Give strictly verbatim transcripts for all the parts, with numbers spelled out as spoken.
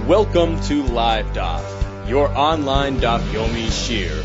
Welcome to Live Daf, your online Daf Yomi Shir.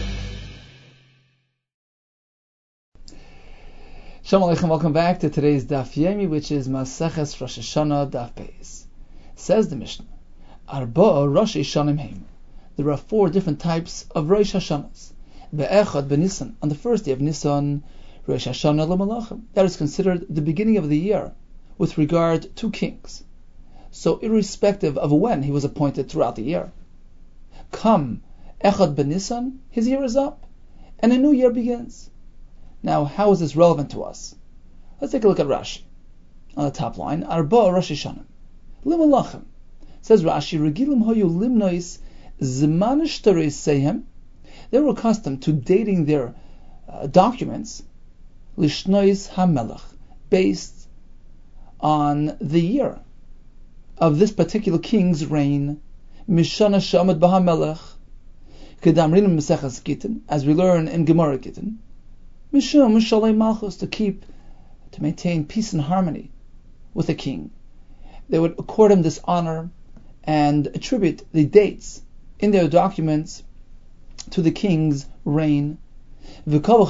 Shalom Aleichem, welcome back to today's Daf Yomi, which is Maseches Rosh Hashanah Daf Beis. Says the Mishnah, Arba'a Rosh Hashanim Heim. There are four different types of Rosh Hashanahs. Be'echad beNisan, on the first day of Nisan, Rosh Hashanah LaMalachim. That is considered the beginning of the year with regard to kings. So irrespective of when he was appointed throughout the year. Come, Echad beNisan, his year is up, and a new year begins. Now, how is this relevant to us? Let's take a look at Rashi. On the top line, Arba Rosh Hashanah. Limalachim. Says Rashi, Regilim hoyu limnois zman sehem. They were accustomed to dating their uh, documents, lishnois hamelach, based on the year of this particular king's reign. Mishana shamad b'hamelach. Kedamrinim Maseches Gittin, as we learn in Gemara Gittin. Mishum Shalei Malchus, to keep, to maintain peace and harmony with the king. They would accord him this honor and attribute the dates in their documents to the king's reign. Now,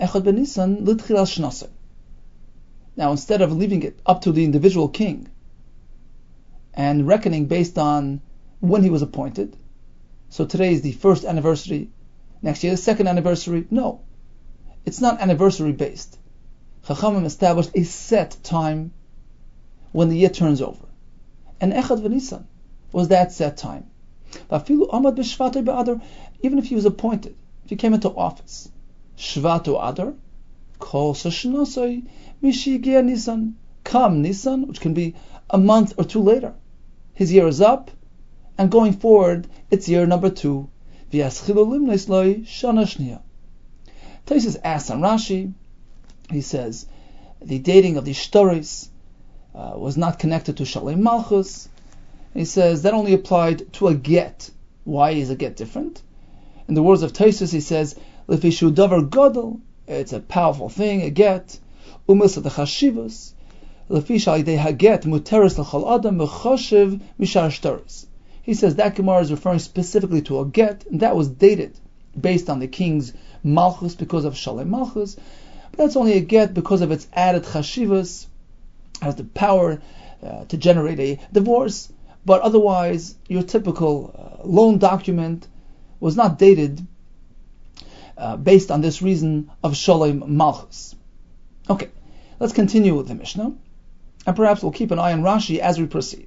instead of leaving it up to the individual king and reckoning based on when he was appointed, so today is the first anniversary, next year the second anniversary, no. It's not anniversary based. Chachamim established a set time when the year turns over. And Echad v'Nisan was that set time. Even if he was appointed, if he came into office, Shvat Adar, Kol Sashnosoi, Mishigia Nisan, come Nisan, which can be a month or two later. His year is up, and going forward, it's year number two. Shana Taisus asks on Rashi, he says, the dating of the shtoris uh, was not connected to Shalei Malchus. He says that only applied to a get. Why is a get different? In the words of Taisus, he says, Lefishu davar gadol, it's a powerful thing, a get. Umis the chashivus, lefisha idei haget muteris l'chol adam mechoshev mishar shtoris. He says that Gemara is referring specifically to a get, and that was dated based on the king's Malchus because of Shalei Malchus, but that's only a get because of its added chashivas, has the power uh, to generate a divorce. But otherwise, your typical uh, loan document was not dated uh, based on this reason of Shalei Malchus. Okay, let's continue with the Mishnah, and perhaps we'll keep an eye on Rashi as we proceed.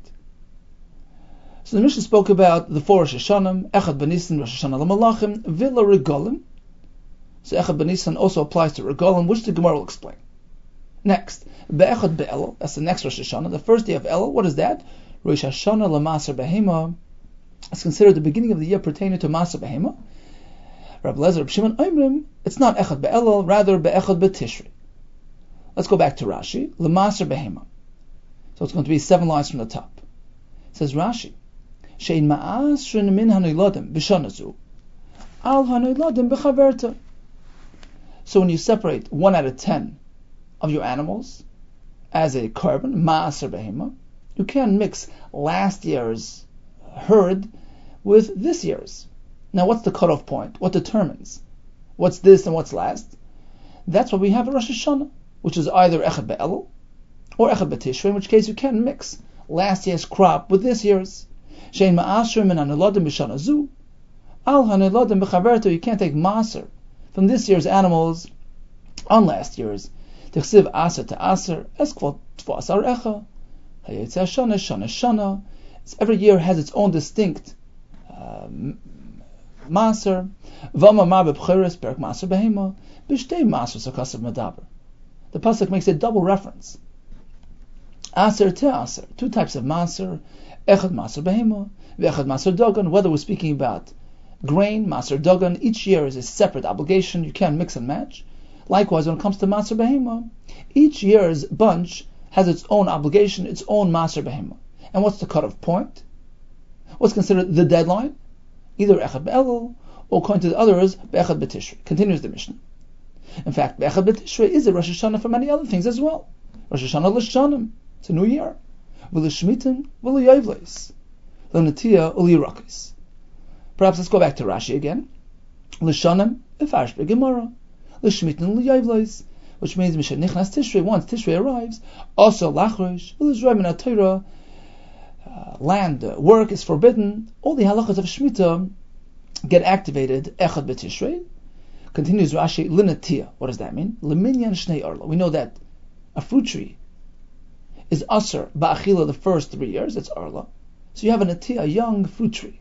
So the Mishnah spoke about the four Rosh Hashanah, Echad beNisan, Rosh Hashanah LaMalachim, Villa Regolim. So Echad beNisan also applies to Regolim, which the Gemara will explain. Next, Be'echad Be'elul, that's the next Rosh Hashanah, the first day of Elul. What is that? Rosh Hashanah LaMaser Behema. It's considered the beginning of the year pertaining to Maser Behema. Rabbi Lezer, Rabbi Shimon Oimrim, it's not Echad Be'elul, rather Be'echad Be'Tishri. Let's go back to Rashi. LaMaser Behema. So it's going to be seven lines from the top. It says Rashi, Shein ma'asrin min hanoiladim b'shanazu, al hanoiladim b'chaverta. So when you separate one out of ten of your animals as a korban, ma'aser behema, you can mix last year's herd with this year's. Now what's the cutoff point? What determines what's this and what's last? That's why we have a Rosh Hashanah, which is either Echad Be'elul or Echad Be'Tishrei, in which case you can mix last year's crop with this year's. Shein ma'asher min hanoiladim b'shanazu, al hanoiladim b'chaverta. You can't take maaser from this year's animals on last year's. Tichsiv aser to aser, eskvot tvos arecha, hayetze shana shana shana. Every year has its own distinct uh, maaser. Vama ma b'bcheres perek maaser behema, b'shtei maaser sakasav medaber. The pasuk makes a double reference. Aser to aser, two types of maaser. Echad maaser behema, ve'echad maaser dogan. Whether we're speaking about grain, maaser dogan, each year is a separate obligation. You can't mix and match. Likewise, when it comes to maaser behema, each year's bunch has its own obligation, its own maaser behema. And what's the cutoff point? What's considered the deadline? Either Echad Be'elul, or according to the others, Be'echad Be'Tishrei. Continues the Mishnah. In fact, Be'echad Be'Tishrei is a Rosh Hashanah for many other things as well. Rosh Hashanah L'Shanim, it's a new year. V'L'Shmitim, V'L'Yovles. L'Natia Ulirakis. Perhaps let's go back to Rashi again. L'Shanim Efarish Be'Gemara. L'Shmitin L'Yavlois. Which means Mishanichnas Tishrei, once Tishrei arrives, also Lachrosh, L'Izraim in Torah, land uh, work is forbidden. All the halachas of Shemitah get activated Echad B'Tishrei. Continues Rashi, L'Natia. What does that mean? L'Minyan Shnei Arla. We know that a fruit tree is Aser Ba'achila the first three years, it's Arla. So you have a Natia, a young fruit tree.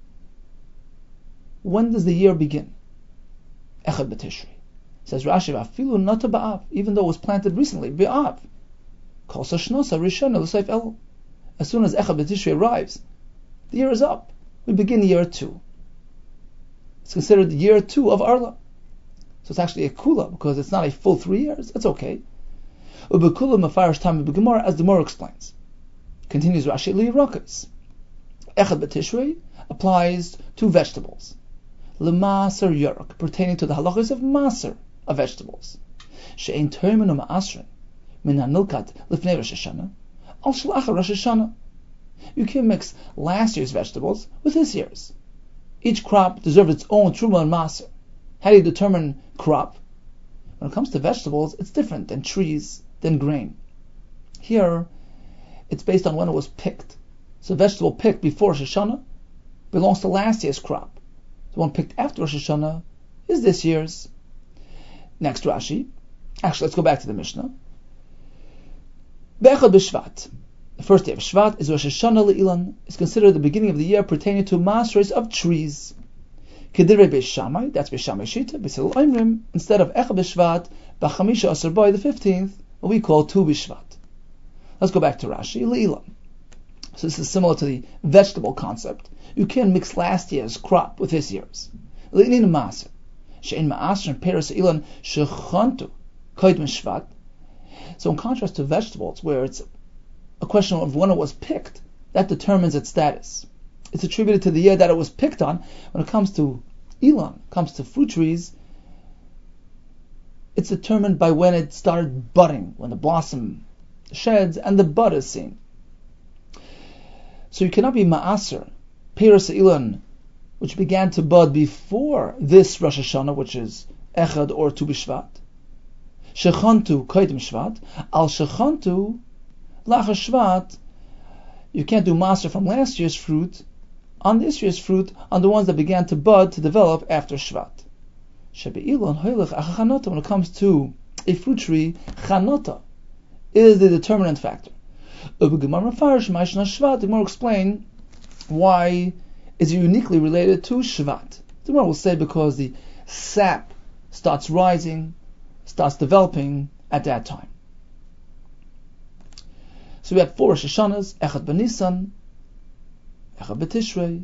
When does the year begin? Echad B'Tishrei. Says Rashi, Afilu Nata Ba'av, even though it was planted recently, Ba'av. Kol Sashnosa Rishona L'Seif Elul. As soon as Echad B'Tishrei arrives, the year is up. We begin year two. It's considered year two of Arla. So it's actually a kula, because it's not a full three years. It's okay. Ubekula Mefarish Tam B'Gemara, as the Gemara explains. Continues Rashi, L'Yirakas. Echad B'Tishrei applies to vegetables. L'Maser Yeruk, pertaining to the halachas of Maser, of vegetables. She'ein termin u'ma'asrin min ha'nilkat lifnei Rosh Hashanah al shlachar Rosh Hashanah. You can mix last year's vegetables with this year's. Each crop deserves its own truma and maser. How do you determine crop? When it comes to vegetables, it's different than trees, than grain. Here, it's based on when it was picked. So vegetable picked before Rosh Hashanah belongs to last year's crop. The one picked after Rosh Hashanah is this year's. Next Rashi. Actually, let's go back to the Mishnah. Be'echad b'Shvat. The first day of Shvat is Rosh Hashanah le'ilan. It's considered the beginning of the year pertaining to masteries of trees. Kedirei Beis Shammai, that's Beis Shammai Shita, Beis Hillel Oimrim, instead of Echad b'Shvat, B'chamisha Asar Boi, the fifteenth, what we call Tu b'Shvat. Let's go back to Rashi, le'ilan. So this is similar to the vegetable concept. You can mix last year's crop with this year's. Le'inin maser. She'en ma'asr and peres ilan shechantu koydem Shvat. So in contrast to vegetables, where it's a question of when it was picked, that determines its status. It's attributed to the year that it was picked on. When it comes to ilan, comes to fruit trees, it's determined by when it started budding, when the blossom sheds and the bud is seen. So you cannot be ma'aser, peres ilan, which began to bud before this Rosh Hashanah, which is Echad or Tu b'Shvat. Shechantu koydem Shvat, al shechantu lachar Shvat. You can't do maser from last year's fruit on this year's fruit on the ones that began to bud, to develop after Shvat. Shebe'ilan hoylech achachanota. When it comes to a fruit tree, chanota is the determinant factor. The Gemara will explain why is uniquely related to Shvat. The Gemara will say because the sap starts rising, starts developing at that time. So we had four Rosh Hashanahs, Echad b'Nisan, Echad b'Tishrei,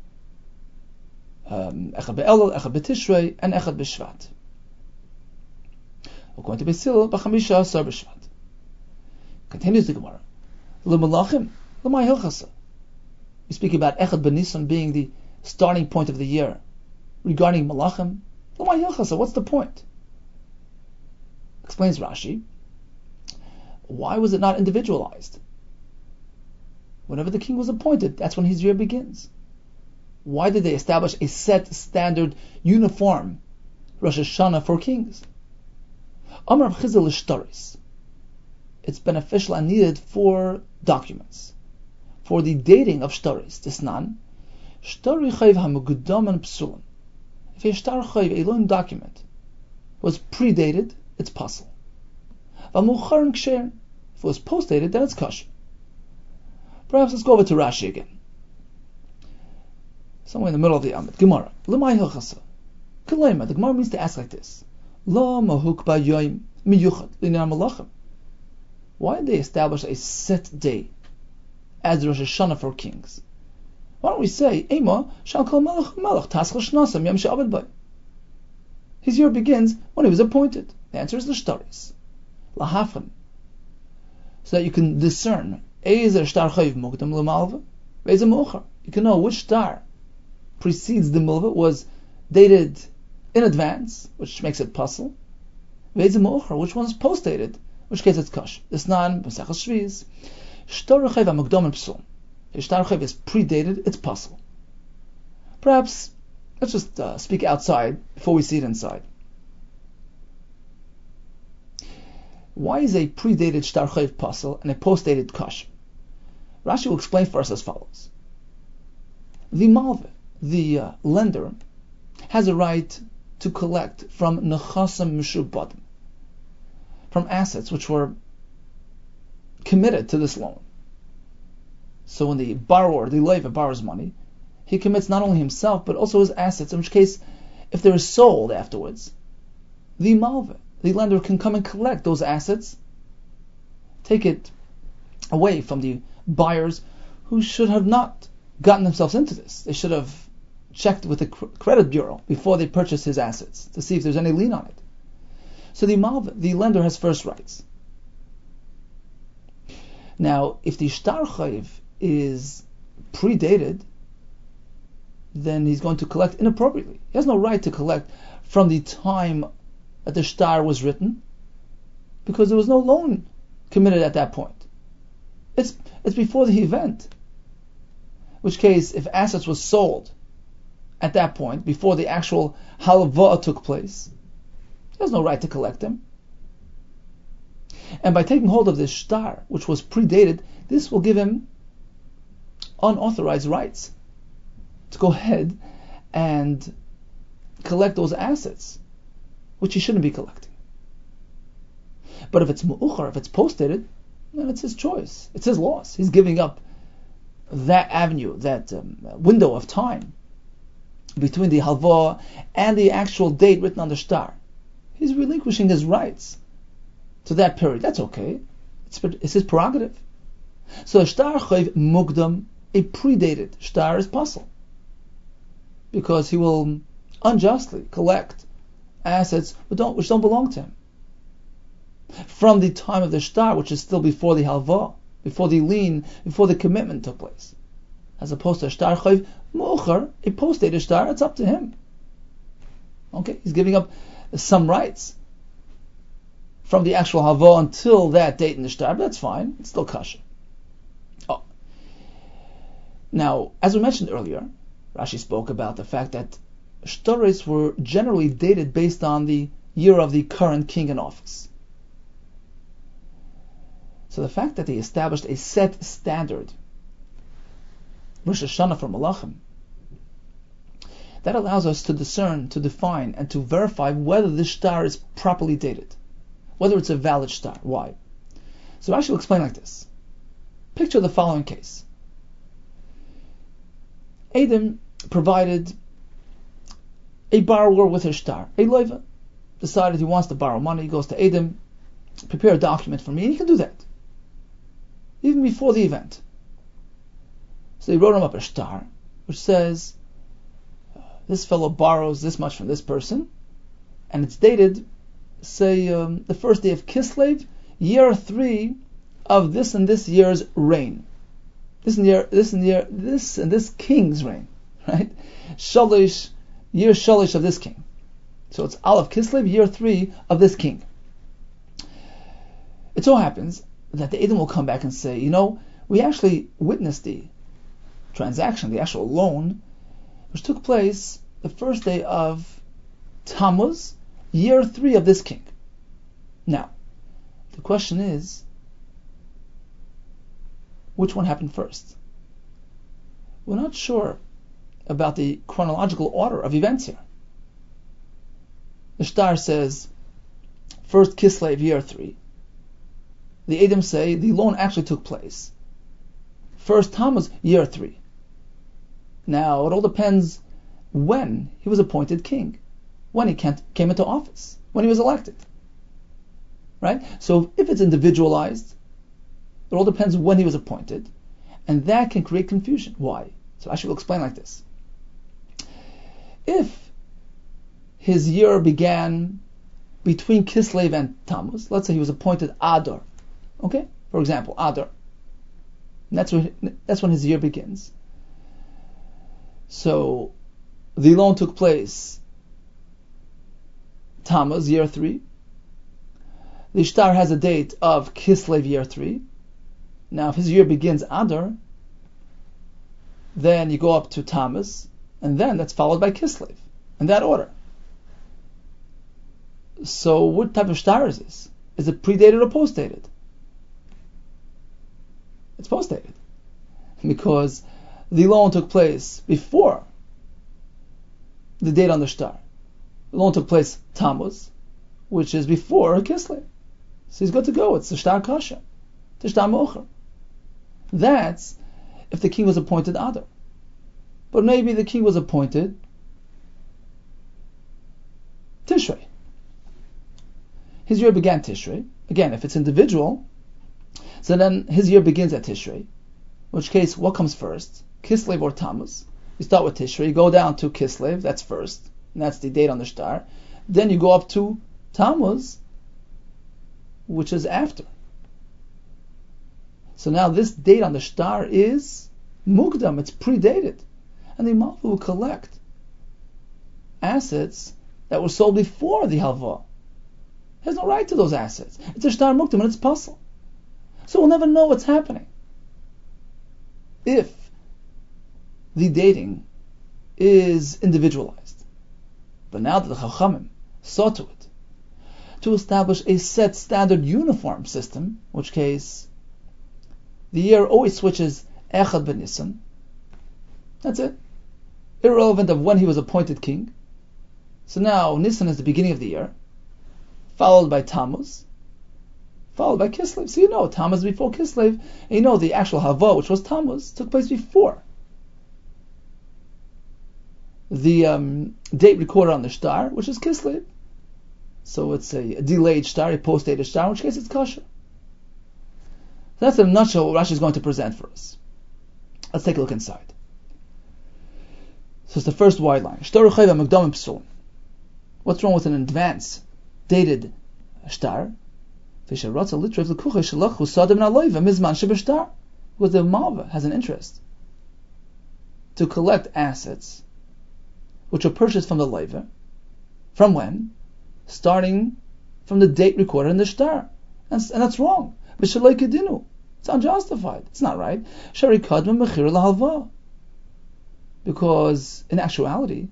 um, Echad b'Elul, Echad b'Tishrei, and Echad b'Shvat. According to Beis Hillel, b'Chamisha Asar b'Shvat. Continues the Gemara. L'malachim, l'may hilchasa. We speak about Echad b'Nisan being the starting point of the year. Regarding malachim, l'may hilchasa, what's the point? Explains Rashi. Why was it not individualized? Whenever the king was appointed, that's when his year begins. Why did they establish a set, standard, uniform Rosh Hashanah for kings? Amar Chizah l'shtaris. It's beneficial and needed for documents, for the dating of shtaris. Tisnan, shtari chayv hamugudam and psulim. If a shtar chayv, a loan document, was predated, it's puzzle. V'muchar ksher. If it was post-dated, then it's kosher. Perhaps let's go over to Rashi again. Somewhere in the middle of the Amid. Gemara. L'may hilchasa. K'leima. The Gemara means to ask like this. La mahuk ba'yoyim miyuchad l'nyan malachim. Why did they establish a set day as the Rosh Hashanah for kings? Why don't we say, Ema shall kol melech melech taschel shnasam yom she'abed bay. His year begins when he was appointed. The answer is l'shtaris. Lahafan. So that you can discern Ezer shtar chayv mukdam l'malva, Ezer mochar. You can know which star precedes the milva, was dated in advance, which makes it puzzle. Ezer mochar, which one is post-dated, in which case it's kash. This nan b'sachas shviz. Shtar chayv mukdam psul. If shtar chayv is predated, it's possible. Perhaps, let's just uh, speak outside before we see it inside. Why is a predated shtar chayv possible and a post-dated kosher? Rashi will explain for us as follows. The malveh, the uh, lender, has a right to collect from nechasam mishubadim, from assets which were committed to this loan. So when the borrower, the leiva, borrows money, he commits not only himself but also his assets, in which case, if they are sold afterwards, the malveh, the lender, can come and collect those assets, take it away from the buyers who should have not gotten themselves into this. They should have checked with the credit bureau before they purchased his assets to see if there's any lien on it. So the malveh, the lender, has first rights. Now, if the shtar chayv is predated, then he's going to collect inappropriately. He has no right to collect from the time that the shtar was written, because there was no loan committed at that point. It's it's before the event. In which case, if assets were sold at that point, before the actual halvah took place, he has no right to collect them. And by taking hold of this shtar, which was predated, this will give him unauthorized rights to go ahead and collect those assets, which he shouldn't be collecting. But if it's mu'uchar, if it's post-dated, then it's his choice. It's his loss. He's giving up that avenue, that um, window of time between the halvah and the actual date written on the shtar. He's relinquishing his rights to that period. That's okay. It's, it's his prerogative. So a shtar chayv mukdam, a predated shtar, is possible, because he will unjustly collect assets which don't, which don't belong to him from the time of the shtar, which is still before the halvah, before the lien, before the commitment took place, as opposed to a shtar chayv mu'achar, a post-dated shtar. It's up to him. Okay, he's giving up some rights from the actual halvah until that date in the shtar, but that's fine. It's still kosher. Oh. Now, as we mentioned earlier, Rashi spoke about the fact that shtaros were generally dated based on the year of the current king in office. So the fact that they established a set standard, Rosh Hashanah for Malachim, that allows us to discern, to define, and to verify whether this shtar is properly dated, whether it's a valid shtar. Why? So Rashi will explain like this. Picture the following case. Adam provided a borrower with his shtar. A leiva decided he wants to borrow money. He goes to Adam, prepare a document for me, and he can do that, even before the event. So he wrote him up a shtar, which says, this fellow borrows this much from this person, and it's dated, say, um, the first day of Kislev, year three of this and this year's reign. This and year, this and year, this and this king's reign, right? Shalish, year Shalish of this king. So it's Aleph Kislev, year three of this king. It so happens that the Edom will come back and say, you know, we actually witnessed the transaction, the actual loan, which took place the first day of Tammuz, year three of this king. Now, the question is, which one happened first? We're not sure about the chronological order of events here. The shtar says, first Kislev, year three. The Edom say the loan actually took place first Tammuz, year three. Now, it all depends when he was appointed king, when he came into office, when he was elected. Right? So if it's individualized, it all depends when he was appointed, and that can create confusion. Why? So I should explain like this. If his year began between Kislev and Tammuz, let's say he was appointed Adar, okay? For example, Adar. And that's when, that's when his year begins. So the loan took place Tammuz, year three. The shtar has a date of Kislev, year three. Now, if his year begins Adar, then you go up to Tammuz, and then that's followed by Kislev, in that order. So what type of star is this? Is it predated or postdated? It's postdated, because the loan took place before the date on the star. The loan took place Tammuz, which is before Kislev. So he's good to go. It's the star kasha, the star mocher. That's if the king was appointed Adar. But maybe the king was appointed Tishrei. His year began Tishrei. Again, if it's individual, so then his year begins at Tishrei. In which case, what comes first? Kislev or Tammuz? You start with Tishrei, you go down to Kislev, that's first, and that's the date on the star. Then you go up to Tammuz, which is after. So now this date on the star is Mukdam, it's predated. And the Malva will collect assets that were sold before the Halva. He has no right to those assets. It's a star Mukdam and it's puzzle. So we'll never know what's happening. If the dating is individualized. But now that the Chachamim saw to it, to establish a set standard uniform system, in which case the year always switches Echad ben Nisan. That's it. Irrelevant of when he was appointed king. So now Nisan is the beginning of the year, followed by Tammuz, followed by Kislev. So you know Tammuz before Kislev, and you know the actual Hava, which was Tammuz, took place before the um, date recorded on the star, which is Kislev. So it's a, a delayed star, a post-dated star, in which case it's kasha. That's in a nutshell what Rashi is going to present for us. Let's take a look inside. So it's the first wide line. What's wrong with an advance dated star? Because the Malva has an interest to collect assets which were purchased from the Leiva. From when? Starting from the date recorded in the star. And, and that's wrong. It's unjustified. It's not right. Because in actuality,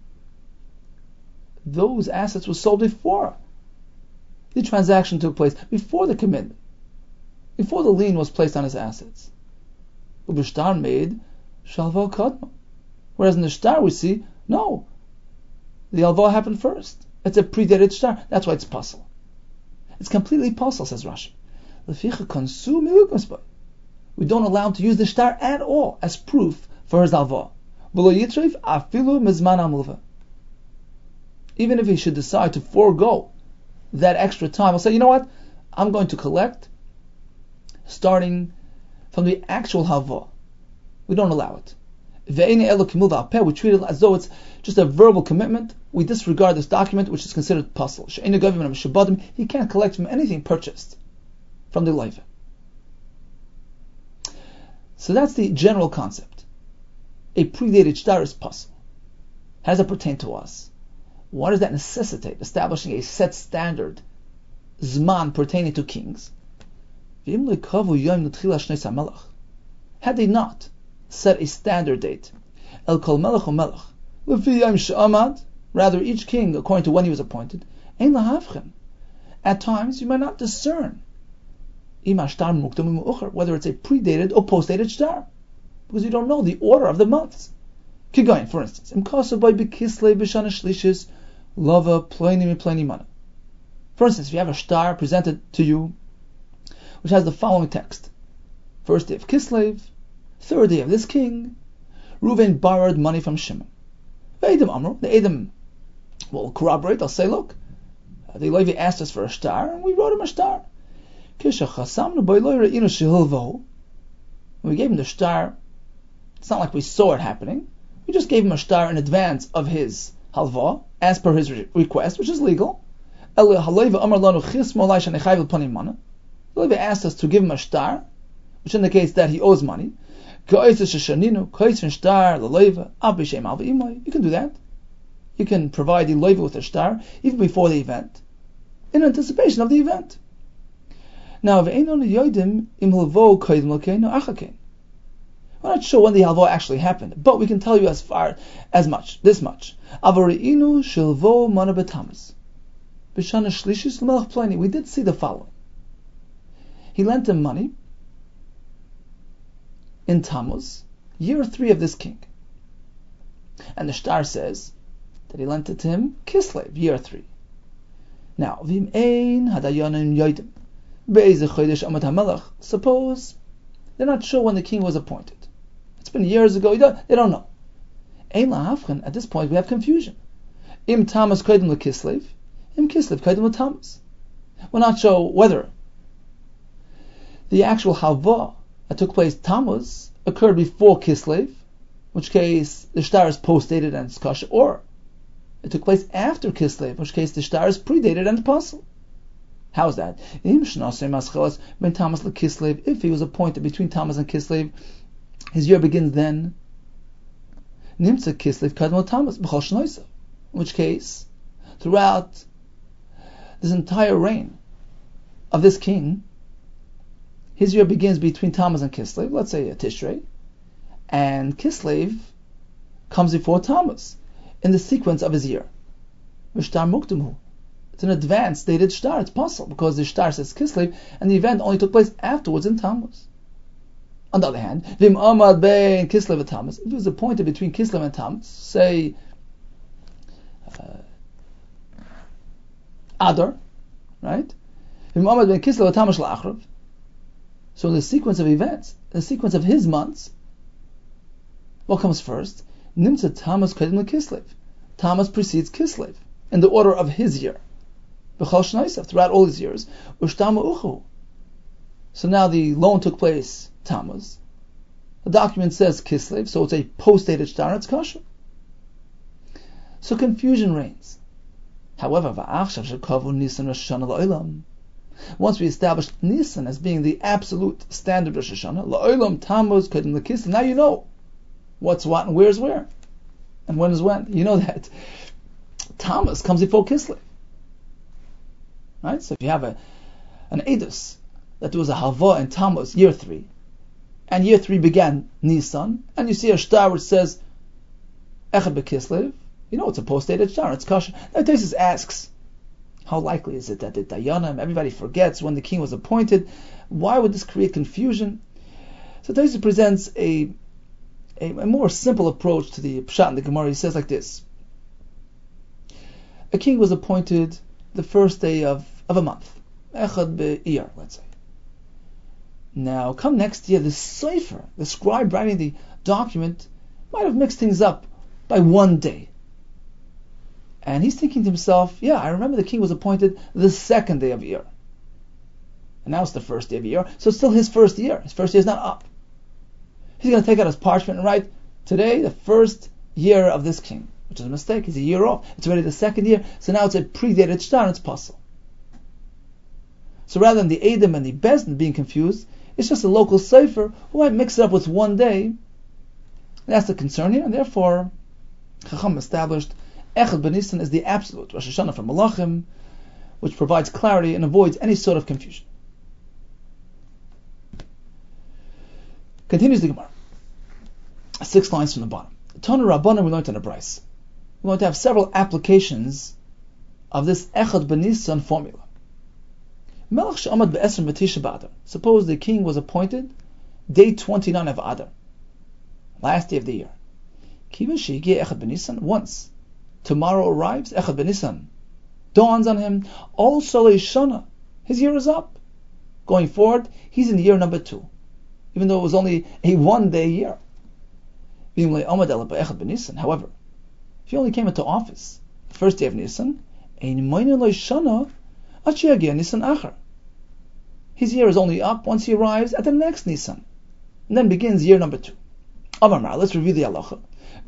those assets were sold before the transaction took place, before the commitment, before the lien was placed on his assets. Ubishtar made shalva kadma. Whereas in the star we see, no, the alva happened first. It's a predated star. That's why it's puzzle. It's completely puzzle, says Rashi. We don't allow him to use the star at all as proof for his alva. Even if he should decide to forego that extra time, he'll say, you know what? I'm going to collect starting from the actual halva. We don't allow it. We treat it as though it's just a verbal commitment. We disregard this document, which is considered puzzle. He can't collect from anything purchased from the leiva. So that's the general concept. A predated star is puzzle. How does that pertain to us? Why does that necessitate establishing a set standard zman pertaining to kings? Had they not set a standard date, el kol melech u'melech, lefi yom she'amad, rather each king according to when he was appointed, ein lahavchen. At times you might not discern whether it's a predated or postdated star, because you don't know the order of the months. Kigayin, for instance, lava pleni pleni mana. For instance, if you have a star presented to you, which has the following text: first day of Kislev, third day of this king, Reuven borrowed money from Shimon. The Edom will corroborate. They'll say, look, the Levi asked us for a star, and we wrote him a star. When we gave him the star, it's not like we saw it happening. We just gave him a star in advance of his halva, as per his re- request, which is legal. The Levi asked us to give him a star, which indicates that he owes money. You can do that. You can provide the Levi with a star even before the event, in anticipation of the event. Now, we're We're not sure when the halva actually happened, but we can tell you as far as much, this much. Avariinu shilvo mana b'Tammuz. B'shana shlishis l'melech Pliny. We did see the following. He lent him money in Tammuz, year three of this king. And the Shtar says that he lent it to him Kislev, year three. Now, v'im ein hadayanim yoidim be'ezeh chodesh amad hamelech. Suppose they're not sure when the king was appointed. It's been years ago. They don't know. Ein lahafchen. At this point, we have confusion. Im Tammuz kodim lekislev, im Kislev kodim leTammuz. We're not sure whether the actual halva that took place Tammuz occurred before Kislev, in which case the shtar is post-dated and it's kosher, or it took place after Kislev, in which case the shtar is predated and possible. How is that? If he was appointed between Tammuz and Kislev, his year begins then. Nimtza Kislev kadmo Tammuz b'chol shnoisa. In which case, throughout this entire reign of this king, his year begins between Tammuz and Kislev, let's say a Tishrei, and Kislev comes before Tammuz in the sequence of his year. V'shtar mukdimhu. It's an advanced dated shtar. It's possible because the shtar says Kislev, and the event only took place afterwards in Tammuz. On the other hand, v'im amad bein Kislev and Tammuz. If it was appointed between Kislev and Tammuz, say uh, Adar, right? V'im amad bein Kislev and Tammuz la'achrav. So in the sequence of events, the sequence of his months, what comes first? Nimtza Tammuz kodim leKislev. Tammuz precedes Kislev in the order of his year. B'chol shnoisav, throughout all his years. Ushtama uchu. So now the loan took place Tammuz. The document says Kislev, so it's a post-dated shtar, it's kosher. So confusion reigns. However, va'achshav shekavu Nisan Rosh Hashanah la'olam. Once we established Nisan as being the absolute standard Rosh Hashanah, la'olam Tammuz kodim leKislev. Now you know what's what and where's where, and when is when. You know that Tammuz comes before Kislev. Right? So if you have a an edus that there was a halva in Tammuz, year three, and year three began Nisan, and you see a shtar which says Echad b'Kislev, you know it's a post-dated shtar, it's kosher. Now Tosfos asks, how likely is it that the Dayanim, everybody forgets when the king was appointed? Why would this create confusion? So Tosfos presents a, a a more simple approach to the Pshat in the Gemara. He says like this: a king was appointed the first day of of a month, Echad be'Iyar, let's say. Now, come next year, the Sefer, the scribe writing the document, might have mixed things up by one day. And he's thinking to himself, yeah, I remember the king was appointed the second day of Iyar. And now it's the first day of Iyar, so it's still his first year. His first year is not up. He's going to take out his parchment and write, today, the first year of this king, which is a mistake. He's a year off. It's already the second year, so now it's a predated shtar, and it's possible. So rather than the Edom and the Bezdin being confused, it's just a local sefer who might mix it up with one day. And that's the concern here, and therefore Chacham established Echad b'Nisan as the absolute Rosh Hashanah for Malachim, which provides clarity and avoids any sort of confusion. Continues the Gemara. Six lines from the bottom. Tana Rabbanan, we learned in a Bryce. We want to have several applications of this Echad b'Nisan formula. Melech she'amad be'esrim b'tisha b'Adar. Suppose the king was appointed day twenty-nine of Adar, last day of the year. Kiva she'higia Echad b'Nisan. Once tomorrow arrives, Echad b'Nisan dawns on him. All Solei Shana, his year is up. Going forward, he's in year number two, even though it was only a one-day year. However, if he only came into office the first day of Nisan, his year is only up once he arrives at the next Nisan, and then begins year number two. Let's review the halacha.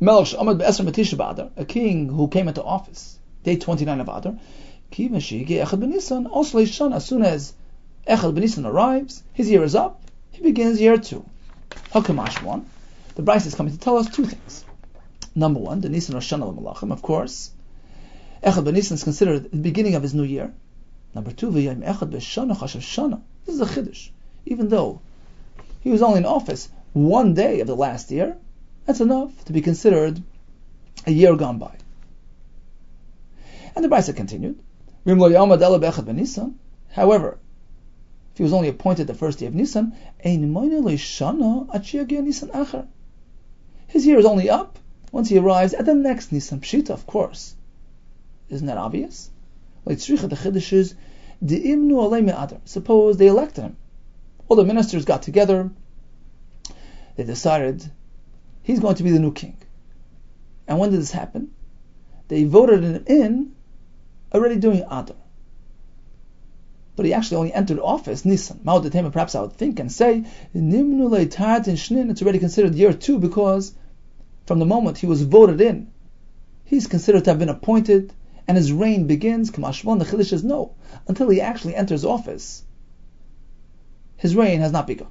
A king who came into office day twenty-nine of Adar, as soon as Echad b'Nisan arrives, his year is up, he begins year two. Hakamash one. The Bryce is coming to tell us two things. Number one, the Nisan Rosh Hashanah Malachim, of course. Echad b'Nisan is considered the beginning of his new year. Number two, V'yayim Echad b'Shana Chashav Shana. This is a chiddush. Even though he was only in office one day of the last year, that's enough to be considered a year gone by. And the Brisa continued, however, if he was only appointed the first day of Nisan, his year is only up once he arrives at the next Nisan. Pshita, of course. Isn't that obvious? Like Tzricha, the Chiddush is, suppose they elected him. All the ministers got together, they decided he's going to be the new king. And when did this happen? They voted him in already during Adar. But he actually only entered office Nisan. Perhaps I would think and say, it's already considered year two, because from the moment he was voted in, he's considered to have been appointed, and his reign begins. Kamashvan, the Chiddush is no. Until he actually enters office, his reign has not begun.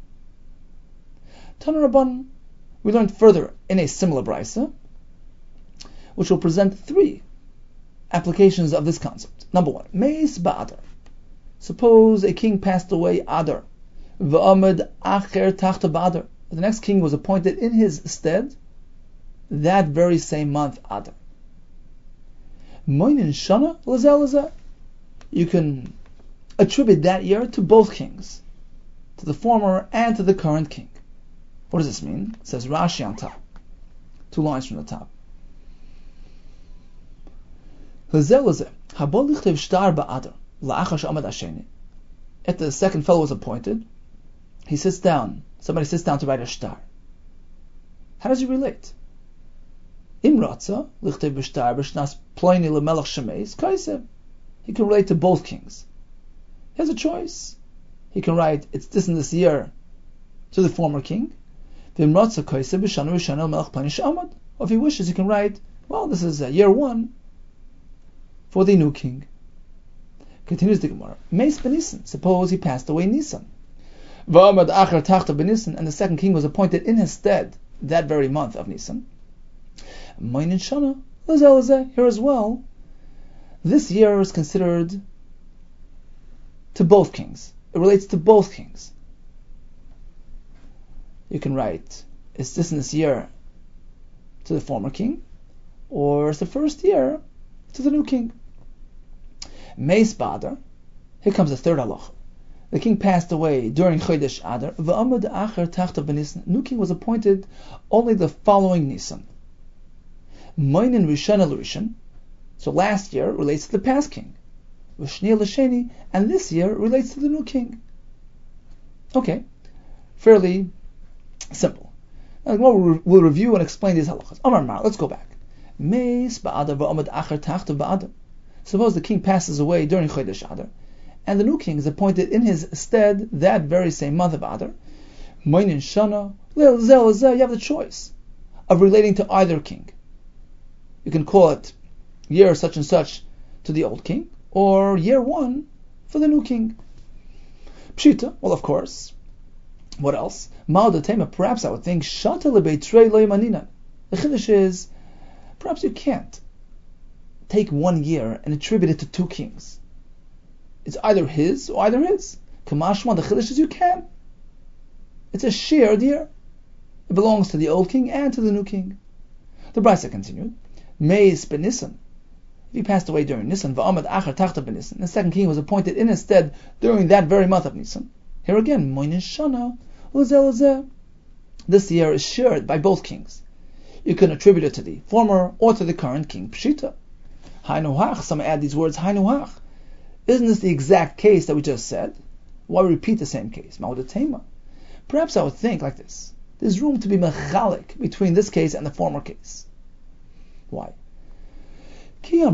Tana Rabban, we learned further in a similar brisa, which will present three applications of this concept. Number one, Meis Ba'adar. Suppose a king passed away Adar. V'amad acher tachta ba'adar. The next king was appointed in his stead that very same month, Adar. Moinin shana lazel lazel. You can attribute that year to both kings, to the former and to the current king. What does this mean? It says Rashi on top. Two lines from the top. Lazel lazel. Habol lichtev shtar ba'adar. If the second fellow was appointed, he sits down. Somebody sits down to write a shtar. How does he relate? Imratza lichtev b'shtar b'shnas ploini lemelech shemeis kaiseh. He can relate to both kings. He has a choice. He can write, it's this and this year, to the former king. V'imratza kaiseh b'shanu rishanu melech ploni she'amad. Or if he wishes, he can write, well, this is uh, year one for the new king. Continues the Gemara. Meis b'Nisan. Suppose he passed away in Nisan. V'amad acher tachta b'Nisan, and the second king was appointed in his stead that very month of Nisan. Moinin shana lazel lazeh. Here as well, this year is considered to both kings. It relates to both kings. You can write, is this in this year to the former king, or is the first year to the new king? Meis Ba'adar. Here comes the third halacha. The king passed away during Chodesh Adar. V'amad acher tachta b'Nisan. New king was appointed only the following Nisan. Moinin rishon el rishon. So last year relates to the past king. V'shni l'sheni, and this year relates to the new king. Okay, fairly simple. Now we'll, we'll review and explain these halachas. Amar Mar, let's go back. Meis Ba'adar v'amad acher tachta ba'adar. Suppose the king passes away during Chodesh Adar, and the new king is appointed in his stead that very same month of Adar. Moinin shana leil zel zeh. You have the choice of relating to either king. You can call it year such and such to the old king, or year one for the new king. Pshita, well, of course. What else? Ma'odatema. Perhaps I would think shata lebeitrei lo yimaninan. The chiddush is, perhaps you can't take one year and attribute it to two kings. It's either his or either his. Kamashma, the chiddush is you can. It's a shared year. It belongs to the old king and to the new king. The Brisa continued. Meis b'Nisan. If he passed away during Nisan, v'amad acher tachta b'Nisan, the second king was appointed in his stead during that very month of Nisan. Here again, moinin shana lazel lazeh. This year is shared by both kings. You can attribute it to the former or to the current king. Pshita. Hainuhach, some add these words, Hainuhach. Isn't this the exact case that we just said? Why repeat the same case? Ma'odatema. Perhaps I would think like this. There's room to be mechalik between this case and the former case. Why? When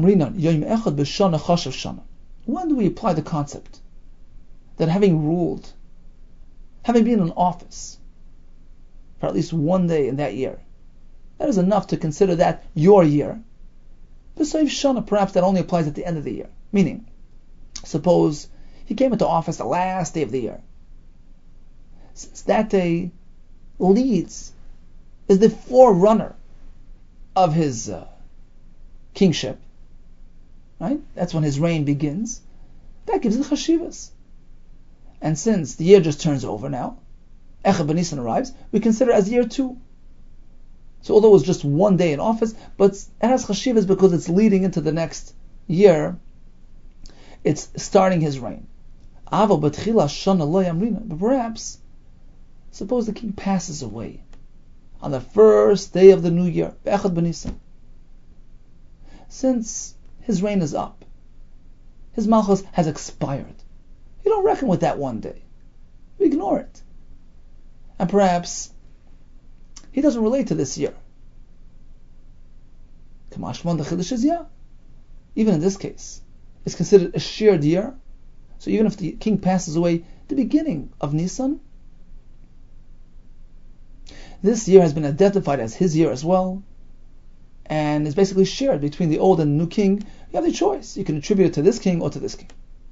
do we apply the concept that having ruled, having been in office for at least one day in that year, that is enough to consider that your year? B'Sayv Shana, perhaps that only applies at the end of the year. Meaning, suppose he came into office the last day of the year. Since that day leads, is the forerunner of his uh, kingship, right? That's when his reign begins. That gives it chashivas. And since the year just turns over now, Echad B'Nisan arrives, we consider it as year two. So although it was just one day in office, but it has chashivas because it's leading into the next year. It's starting his reign. But perhaps, suppose the king passes away on the first day of the new year, Echad B'Nisan. Since his reign is up, his malchus has expired. You don't reckon with that one day. We ignore it. And perhaps he doesn't relate to this year. Kamashman the Chiddush is yeah. Even in this case, it's considered a shared year. So even if the king passes away at the beginning of Nisan, this year has been identified as his year as well, and is basically shared between the old and the new king. You have the choice. You can attribute it to this king or to this king.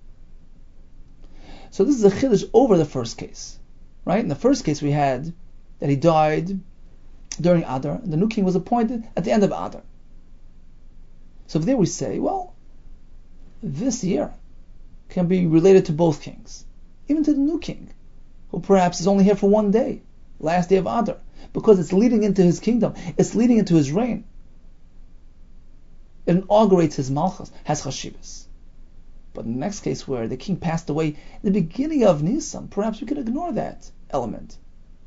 So this is a chiddush over the first case. Right? In the first case we had that he died during Adar, and the new king was appointed at the end of Adar. So there we say, well, this year can be related to both kings, even to the new king, who perhaps is only here for one day, last day of Adar, because it's leading into his kingdom, it's leading into his reign. It inaugurates his malchus, has chashivas. But in the next case where the king passed away in the beginning of Nisan, perhaps we could ignore that element.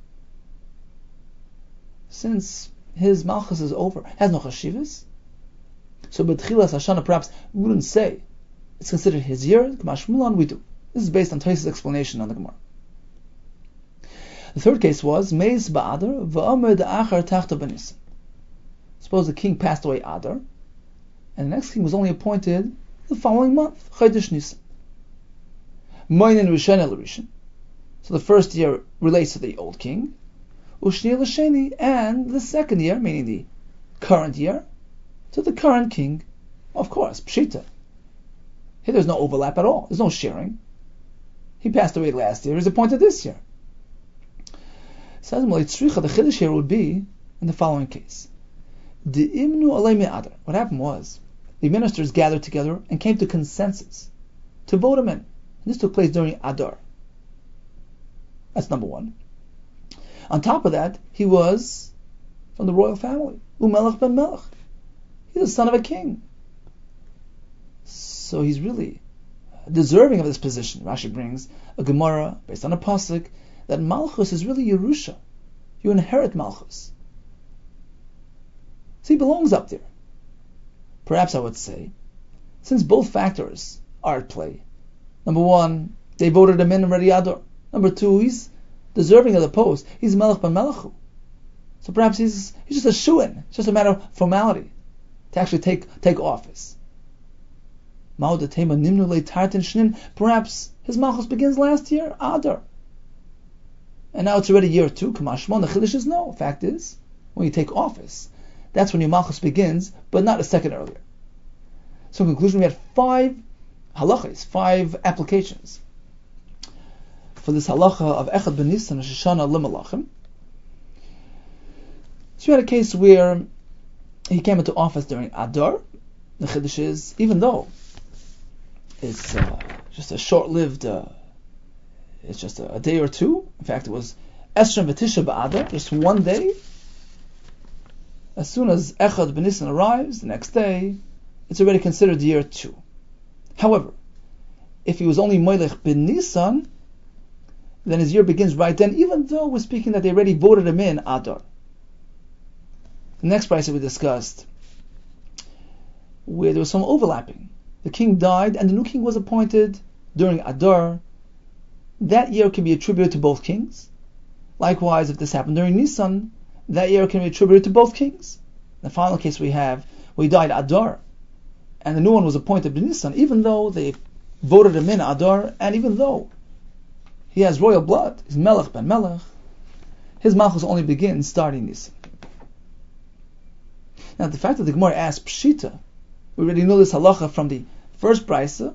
Since his malchus is over, has no chashivas, so B'tchilas Hashana perhaps we wouldn't say it's considered his year. K'mashmulan we do. This is based on Tosfos' explanation on the Gemara. The third case was Meis Ba'adar v'Omer Da'achar Tachta B'Nisan. Suppose the king passed away Adar, and the next king was only appointed the following month, Chodesh Nisan. Moinen Rishon El Rishon. So the first year relates to the old king. Ushni El Sheni, and the second year, meaning the current year, to the current king. Of course, Pshita. Here there's no overlap at all. There's no sharing. He passed away last year. He's appointed this year. Says the chiddush here would be in the following case. What happened was the ministers gathered together and came to consensus to vote him in. And this took place during Adar. That's number one. On top of that, he was from the royal family. Umelech ben Melech. He's the son of a king. So he's really deserving of this position. Rashi brings a Gemara based on a pasuk that Malchus is really Yerusha. You inherit Malchus. So he belongs up there. Perhaps I would say, since both factors are at play. Number one, they voted him in already Adar. Number two, he's deserving of the post. He's Melech ben Melechu. So perhaps he's he's just a shoo-in. It's just a matter of formality to actually take take office. Perhaps his Malchus begins last year, Adar. And now it's already year two. Kamashmon, the chiddush is no. Fact is, when you take office, that's when your Malchus begins, but not a second earlier. So in conclusion, we had five halachas, five applications for this halacha of Echad B'Nisan Shoshana L'Malachim. So you had a case where he came into office during Adar. The chiddush is, even though it's uh, just a short-lived, uh, it's just a, a day or two. In fact, it was Esrim V'Tisha B'Adar, just one day. As soon as Echad B'Nisan arrives, the next day, it's already considered year two. However, if he was only Moilech B'Nisan, then his year begins right then, even though we're speaking that they already voted him in Adar. The next price that we discussed, where there was some overlapping. The king died and the new king was appointed during Adar. That year can be attributed to both kings. Likewise, if this happened during Nisan, that year can be attributed to both kings. The final case we have, where he died Adar, and the new one was appointed B'Nisan, even though they voted him in Adar, and even though he has royal blood, he's Melech ben Melech, his Malchus only begins starting Nisan. Now the fact that the Gemara asked Pshita, we already know this halacha from the first brisa,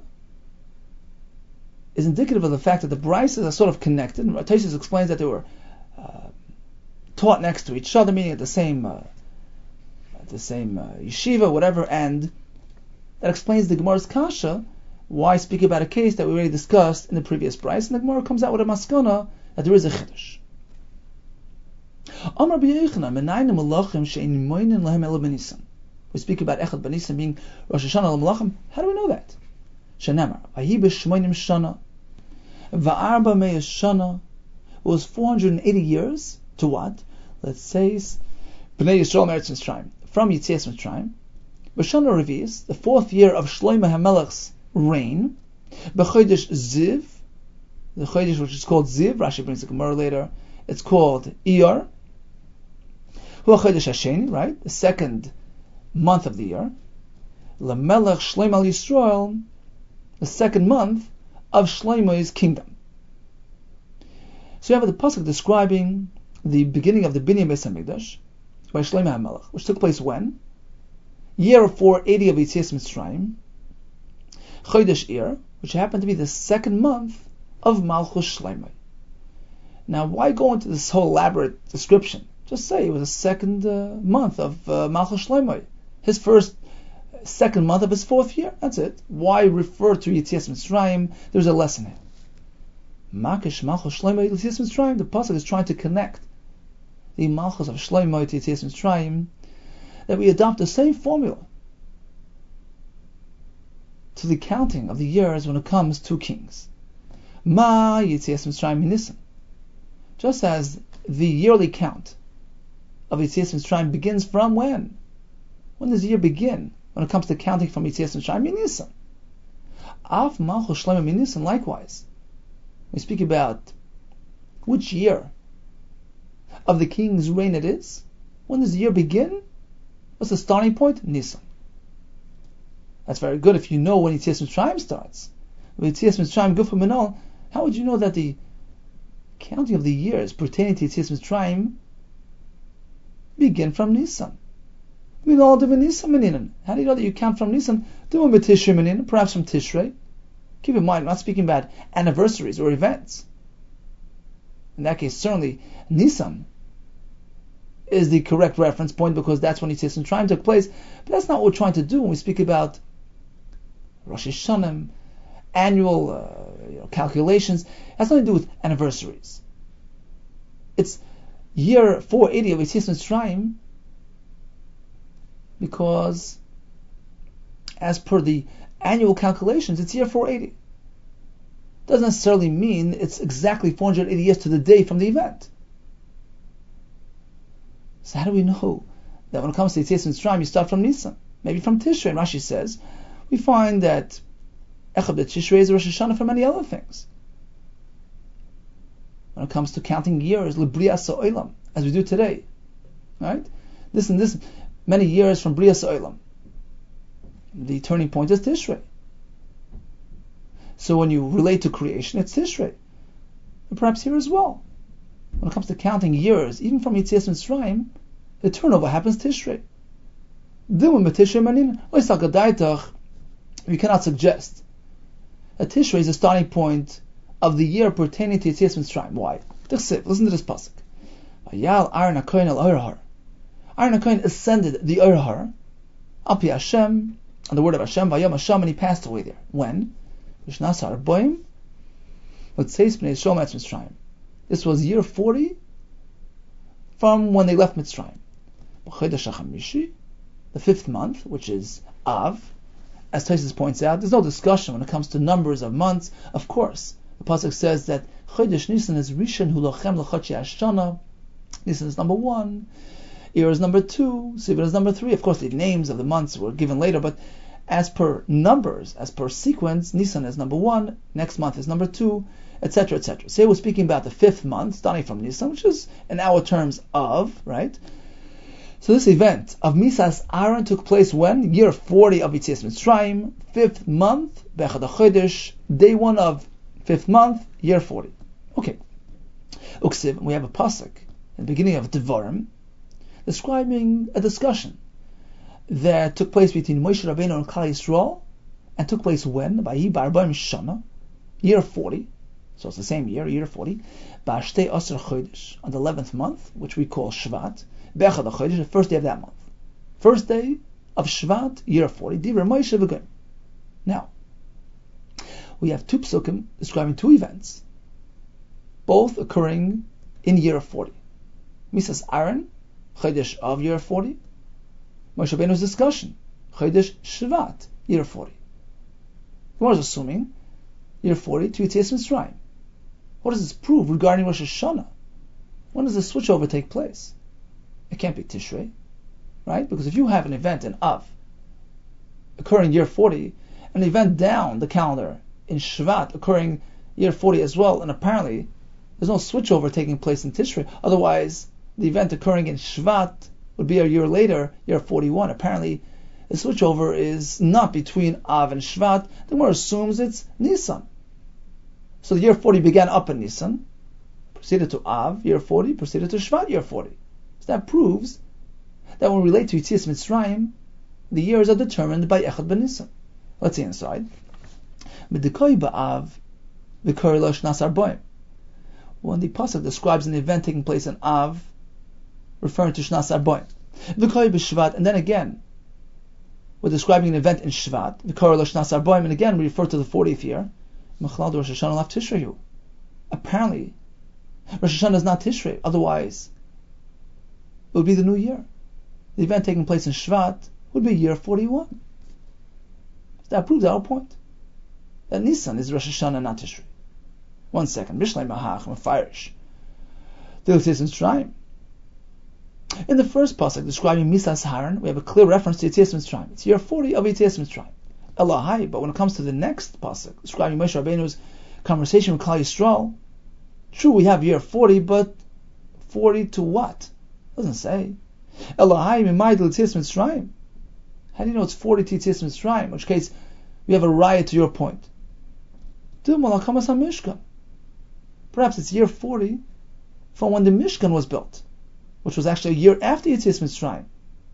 is indicative of the fact that the brises are sort of connected. And Tosfos explains that they were uh, taught next to each other, meaning at the same uh, at the same uh, yeshiva, whatever, and that explains the Gemara's kasha. Why speak about a case that we already discussed in the previous brisa? And the Gemara comes out with a maskana that there is a chiddush. Amar b'Yochanan, Menayim Malachim she'in moinin lahem ela b'Nisan. We speak about Echad b'Nisan being Rosh Hashanah l'Malachim. How do we know that? Shenemar, Vahi b'Shmoinim Shana, Va'arba Me'ez Shana. It was four hundred eighty years to what? Let's say Bnei Yisrael Meretz Mitzrayim, from Yitzias Mitzrayim. B'Shana Revi'is, the fourth year of Shlomo HaMelech's reign, B'Chodesh Ziv, the Chodesh which is called Ziv, Rashi brings the Gemara later, it's called Iyar, Hu HaChodesh HaSheni, right, the second month of the year, L'Melech Shlomo Al Yisrael, the second month of Shlomo's kingdom. So you have the pasuk describing the beginning of the Binyan Beis Hamikdash by Shlomo HaMelech, which took place when? Year four eighty of Yitzias Mitzrayim, Chodesh Iyar, which happened to be the second month of Malchus Shlomo. Now, why go into this whole elaborate description? Just say it was the second uh, month of uh, Malchus Shlomo, his first, second month of his fourth year. That's it. Why refer to Yitzias Mitzrayim? There's a lesson here. Makish Malchus Shlomo Yitzias Mitzrayim. The pasuk is trying to connect the Malchus of Shlomo to Yitzias Mitzrayim, that we adopt the same formula to the counting of the years when it comes to kings. Ma Yitzias Mitzrayim Nisan. Just as the yearly count of Yitzias Mitzrayim begins from when? When does the year begin? When it comes to counting from Yitzias Mitzrayim Nisan. Af Malchus Shlomo Nisan, likewise. We speak about which year of the king's reign it is. When does the year begin? What's the starting point? Nisan. That's very good if you know when Yitzias Mitzrayim starts. With Yitzias Mitzrayim Gufa Menol, how would you know that the counting of the years pertaining to Yitzias Mitzrayim begin from Nisan? How do you know that you count from Nisan? Do a Tishrei Menin, perhaps from Tishrei. Keep in mind, I'm not speaking about anniversaries or events. In that case, certainly Nisan is the correct reference point because that's when Yitzias Mitzrayim took place. But that's not what we're trying to do when we speak about Rosh Hashanah, annual uh, you know, calculations. It has nothing to do with anniversaries. It's year four eighty of Yitzias Mitzrayim because, as per the annual calculations, it's year four eighty. Doesn't necessarily mean it's exactly four hundred eighty years to the day from the event. So how do we know that when it comes to Yitzias Mitzrayim, you start from Nisan? Maybe from Tishrei. Rashi says, we find that Echad Tishrei is Rosh Hashanah for many other things. When it comes to counting years, L'Brias Ha'olam, as we do today. Right? This and this, many years from Brias Ha'olam. The turning point is Tishrei. So when you relate to creation, it's Tishrei. And perhaps here as well. When it comes to counting years, even from Yitzias Mitzrayim, the turnover happens Tishrei. We cannot suggest that Tishrei is the starting point of the year pertaining to Yitzias Mitzrayim. Why? Listen to this pasuk. Aaron HaKohen el Or Har. Aaron HaKohen ascended the Or Har, Al Pi Hashem, on the word of Hashem, Vayom Hashem, and he passed away there. When? Vishnasar Boim, let's say Bnei Yisrael Meretz Mitzrayim. This was year forty from when they left Mitzrayim. The fifth month, which is Av, as Tosfos points out, there's no discussion when it comes to numbers of months. Of course, the pasuk says that Chodesh Nisan is Rishon Hu Lochem L'Chodshei Hashana. Nisan is number one, Iyar is number two, Sivan is number three. Of course, the names of the months were given later, but as per numbers, as per sequence, Nisan is number one, next month is number two, et cetera, et cetera. So we're speaking about the fifth month, starting from Nisan, which is in our terms of, right? So this event of Misas Aaron took place when? Year forty of Yitzias Mitzrayim, fifth month, Bechad HaChodesh, day one of fifth month, year forty. Okay. Uksiv, we have a pasuk in the beginning of Devarim, describing a discussion that took place between Moshe Rabbeinu and Klal Yisrael, and took place when? By Ba'arbaim Shana, year forty. So it's the same year, year forty. Ba'ashtei Asar Chodesh, on the eleventh month, which we call Shvat. Bechad HaChodesh, the first day of that month. First day of Shvat, year forty. Divrei Moshe v'Goyim. Now, we have two psukim describing two events, both occurring in year forty. Misas Aaron, Chodesh of year forty. Moshe Rabbeinu's discussion, Chodesh Shvat, year forty. Gemara is assuming year forty to Yetzias Mitzrayim. What does this prove regarding Rosh Hashanah? When does the switchover take place? It can't be Tishrei, right? Because if you have an event in Av occurring year forty, an event down the calendar in Shvat occurring year forty as well, and apparently there's no switchover taking place in Tishrei. Otherwise, the event occurring in Shvat would be a year later, year forty-one. Apparently, the switchover is not between Av and Shvat. The Gemara assumes it's Nisan. So the year forty began up in Nisan, proceeded to Av, year forty, proceeded to Shvat, year forty. So that proves that when we relate to Yetzias Mitzrayim, the years are determined by Echad ben Nisan. Let's see inside. Medikoi ba'av v'kori lo shnas arboim. When the pasuk describes an event taking place in Av, referring to Shnas Arboim, v'kori b'Shvat, and then again we're describing an event in Shvat, v'kori lo shnas arboim, and again we refer to the fortieth year. Mechalal Rosh Hashanah lav Tishreyu. Apparently, Rosh Hashanah is not Tishrei. Otherwise, it would be the new year. The event taking place in Shvat would be year forty-one. So that proves our point. That Nisan is Rosh Hashanah, not Tishrei. One second. Mishlei Mahach Mefarish. The Yetzias Mitzrayim. In the first pasuk describing Misas Haran, we have a clear reference to Yetzias Mitzrayim. It's year forty of Yetzias Mitzrayim. Elahai. But when it comes to the next pasuk describing Moshe Rabbeinu's conversation with Klal Yisrael, true, we have year forty, but forty to what? It doesn't say. Elahai Mimai to Yetzias Mitzrayim. How do you know it's forty to Yetzias Mitzrayim? In which case, we have a riot to your point. Perhaps it's year forty from when the Mishkan was built, which was actually a year after Yetzias Mitzrayim.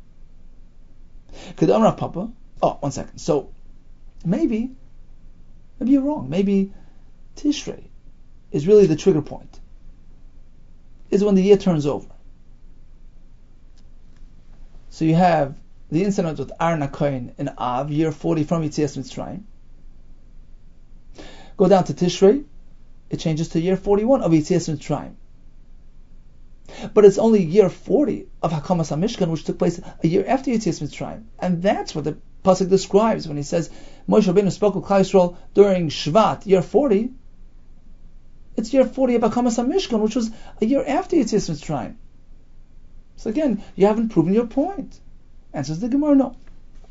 Kedam Rav Papa. Oh, one second. So maybe, maybe you're wrong. Maybe Tishrei is really the trigger point. Is when the year turns over. So you have the incident with Aaron HaKohen in Av, year forty from Yetzias Mitzrayim. Go down to Tishrei, it changes to year forty-one of Yetzias Mitzrayim. But it's only year forty of Hakamas HaMishkan, which took place a year after Yetzias Mitzrayim. And that's what the pasuk describes when he says, Moshe Rabbeinu spoke with Klal Yisrael during Shvat, year forty. It's year forty of Hakamas HaMishkan, which was a year after Yetzias Mitzrayim. So again, you haven't proven your point. Answers the Gemara, no.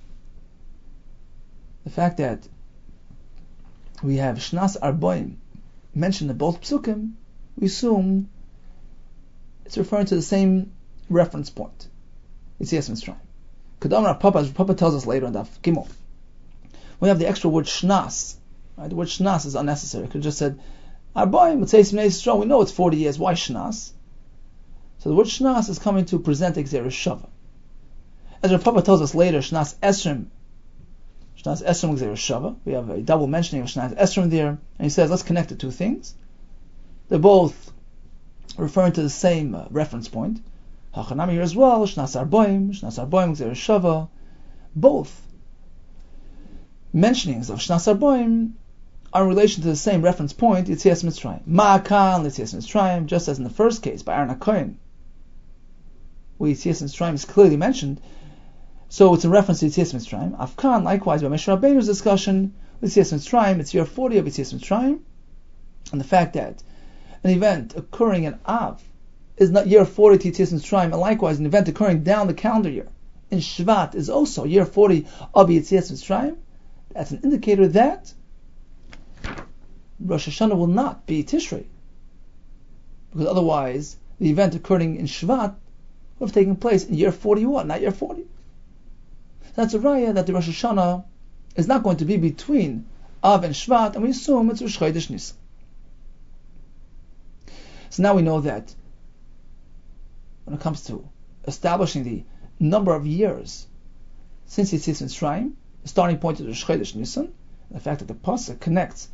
The fact that we have Shnas Arboim mentioned in both psukim, we assume it's referring to the same reference point. Yetzias Mitzrayim. Kedam Rav Papa, as Papa tells us later in Daf Gimel, we have the extra word Shnas. Right? The word Shnas is unnecessary. I could have just said Arboim, Yetzias Mitzrayim. We know it's forty years. Why Shnas? So the word Shnas is coming to present Gzeirah Shava. As Rav Papa tells us later, Shnas Esrim, Shnas Esrim Gzeirah Shava. We have a double mentioning of Shnas Esrim there, and he says, let's connect the two things. They're both referring to the same uh, reference point. Hachanami here as well, Shnas Arboim, Shnas Arboim Gzeirah Shava. Both mentionings of Shnas Arboim are in relation to the same reference point, Yetzias Mitzrayim. Ma'akan, Yetzias Mitzrayim, just as in the first case by Aaron HaKohen, where Yetzias Mitzrayim is clearly mentioned, so it's in reference to Yetzias Mitzrayim. Afkan, likewise, by Moshe Rabbeinu's discussion with Yetzias Mitzrayim, it's year forty of Yetzias Mitzrayim, and the fact that an event occurring in Av is not year forty to Yetzias Mitzrayim, and likewise an event occurring down the calendar year in Shvat is also year forty of Yetzias Mitzrayim. That's an indicator that Rosh Hashanah will not be Tishrei, because otherwise the event occurring in Shvat would have taken place in year forty-one, not year forty. That's a raya that the Rosh Hashanah is not going to be between Av and Shvat, and we assume it's Rosh Chodesh Nisan. So now we know that when it comes to establishing the number of years since Yetzias Mitzrayim, the starting point is Rosh Chodesh Nisan, the fact that the pasuk connects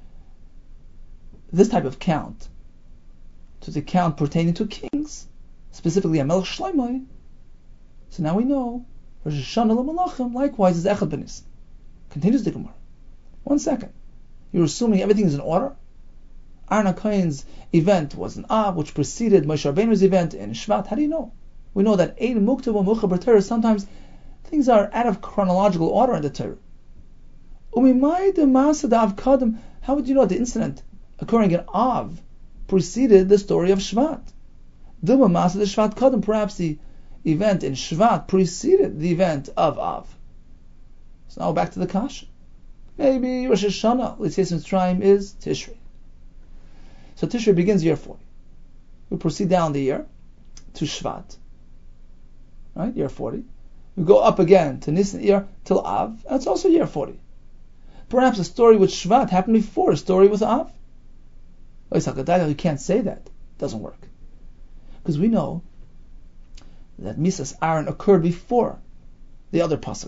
this type of count to the count pertaining to kings, specifically Amelech Shlomo. So now we know Rosh Hashanah LaMelachim likewise is Echad ben Nisan. Continues the Gemara. One second. You're assuming everything is in order? Aaron HaKohen's event was in Av, which preceded Moshe Rabbeinu's event in Shvat. How do you know? We know that Ein Muktav Muchaber Torah, sometimes things are out of chronological order in the Torah. How would you know the incident occurring in Av preceded the story of Shvat? Perhaps the event in Shvat preceded the event of Av. So now back to the Kasha. Maybe Rosh Hashanah, let's say since time is Tishrei. So Tishrei begins year forty. We proceed down the year to Shvat, right? Year forty. We go up again to Nisan year till Av. That's also year forty. Perhaps a story with Shvat happened before a story with Av. You can't say that. It doesn't work. Because we know that Misas Aaron occurred before the other pasuk.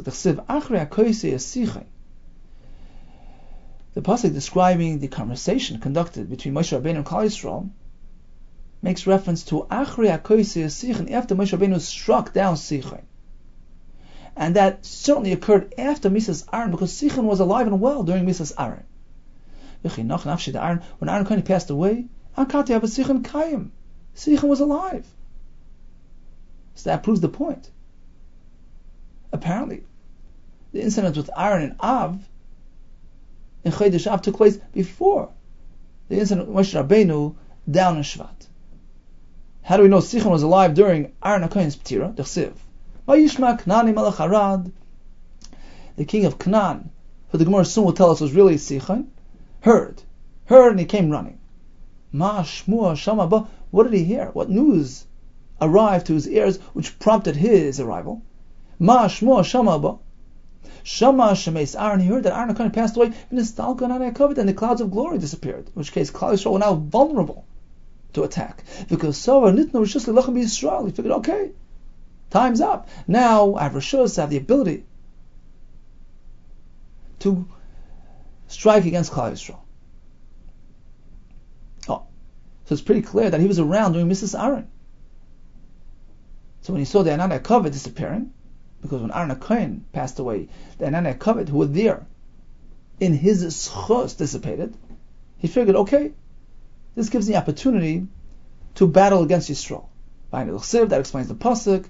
The pasuk describing the conversation conducted between Moshe Rabbeinu and Klal Yisrael makes reference to Achrei HaKoisei Sichon, after Moshe Rabbeinu struck down Sichon. And that certainly occurred after Misas Aaron, because Sichon was alive and well during Misas Aaron. When Aaron Kohen passed away, Sichon was alive. So that proves the point. Apparently, the incident with Aaron and Av in Chodesh Av took place before the incident with Moshe Rabbeinu down in Shvat. How do we know Sichon was alive during Aaron HaKohen's Ptira? D'chsiv. Vayishma Knani Melech Arad, the king of Canaan, who the Gemara soon will tell us was really Sichon, heard. Heard and he came running. Ma Shmua Shama Ba. What did he hear? What news arrived to his ears which prompted his arrival? Ma Shmua Shama Ba. Shama Shemes Aaron. He heard that Aaron HaKohen passed away, and the clouds of glory disappeared. In which case, Klal Yisrael were now vulnerable to attack. Because so Nitnu Rishus L'Lachem Yisrael. He figured, okay, time's up. Now I have Rishus, I have the ability to strike against Klal Yisrael. Oh, so it's pretty clear that he was around during Misas Aaron. So when he saw the Ananei Kavod disappearing, because when Aaron HaKohen passed away, the Ananei Kavod who were there in his schos dissipated, he figured, okay, this gives the opportunity to battle against Yisrael. That explains the pasuk.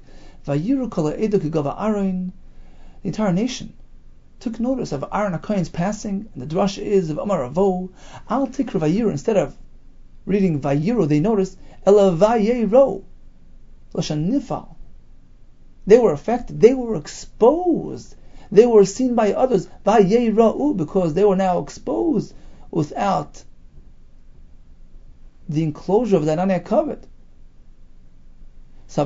The entire nation took notice of Aaron HaKohen's passing, and the drasha is of Amar Avo, Al Tikra Vayiru. Instead of reading Vayiru, they noticed Ela Vayero, Lashon Nifal. They were affected. They were exposed. They were seen by others. Vayera'u, because they were now exposed without the enclosure of the Ananei Kavod. So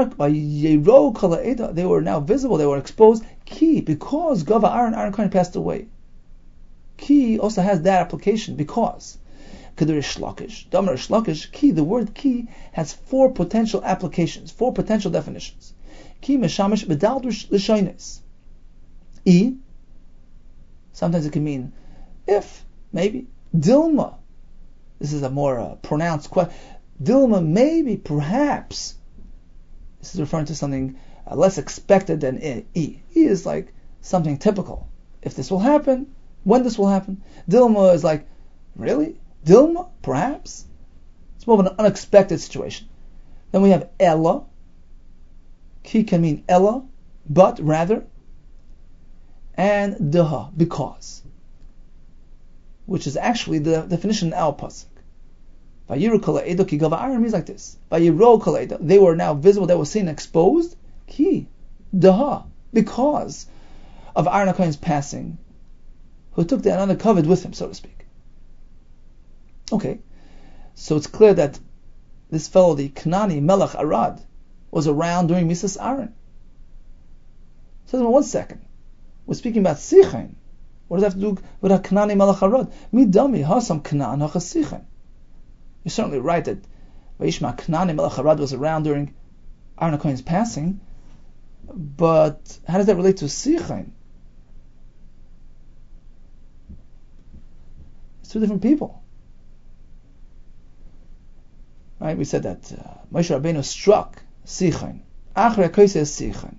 they were now visible. They were exposed. Ki, because Gava Aaron Aaron Kohen passed away. Ki also has that application because. Kadur Shlakish, Damar Shlakish. Ki, the word ki has four potential applications, four potential definitions. Ki meshamish bedaldush l'shoines. E. Sometimes it can mean if, maybe. Dilma. This is a more uh, pronounced question. Dilma, maybe, perhaps. This is referring to something uh, less expected than E. E is like something typical. If this will happen, when this will happen. Dilma is like, really? Dilma? Perhaps? It's more of an unexpected situation. Then we have Ella. Ki can mean Ella, but rather. And Daha, because. Which is actually the definition in our pasuk. Vayiru kol ha'edo ki gava Aaron means like this. Vayiru kol ha'edo. They were now visible, they were seen exposed. Ki, Daha, because of Aaron HaKohen's passing, who took the Ananei Kavod with him, so to speak. Okay, so it's clear that this fellow, the Knani Melech Arad, was around during Misas Aaron. So one second, we're speaking about Sichon. What does that have to do with a Knani Melech Arad? Midami hasam Knan hachasichon. You're certainly right that Vayishma Knani Melech Arad was around during Aaron HaKohen's passing, but how does that relate to Sichon? It's two different people. Right? We said that uh, Moshe Rabbeinu struck Sichon. Achrei HaKoisei Sichon.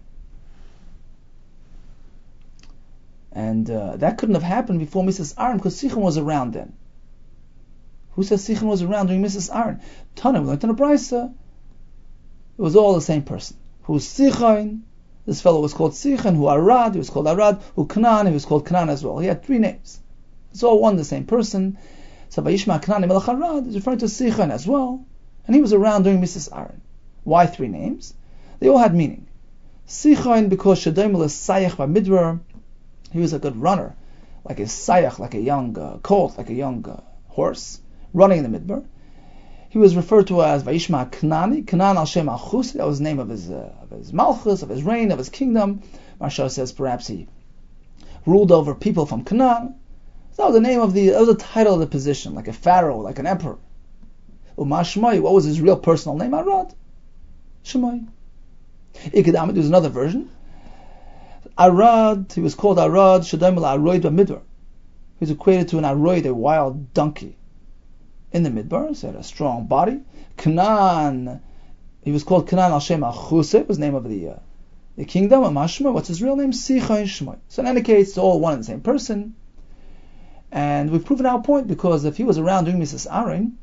And uh, that couldn't have happened before Misas Aaron because Sichon was around then. Who says Sichon was around during Missus Aaron? Tana, we learned in a Brisa. It was all the same person. Who's Sichon? This fellow was called Sichon. Who Arad? He was called Arad. Who Canaan? He was called Canaan as well. He had three names. It's all one, the same person. So Vayishma Canaan Melech Arad is referring to Sichon as well. And he was around during Missus Aaron. Why three names? They all had meaning. Sichon, because Shadaimel is Sayach Bamidbar. He was a good runner. Like a Sayach, like a young uh, colt, like a young uh, horse, running in the Midbar. He was referred to as Vayishma Knani, Knan al Shem al-Chus. That was the name of his, uh, of his Malchus, of his reign, of his kingdom. Maharsha says perhaps he ruled over people from Canaan. That was the name of the, that was the title of the position, like a pharaoh, like an emperor. Uma Shmai, what was his real personal name? Arad. Shmai. Ikadamid, there's another version. Arad, he was called Arad, Shadaim al-Aroid b'Midbar. He was equated to an Aroid, a wild donkey in the Midbar, so he had a strong body. Canaan, he was called Canaan al-Shem al-Chuseh, was the name of the uh, the kingdom. And Mashma, what's his real name? Sichon Shmai. So in any case, it's all one and the same person. And we've proven our point, because if he was around during Missus Aaron,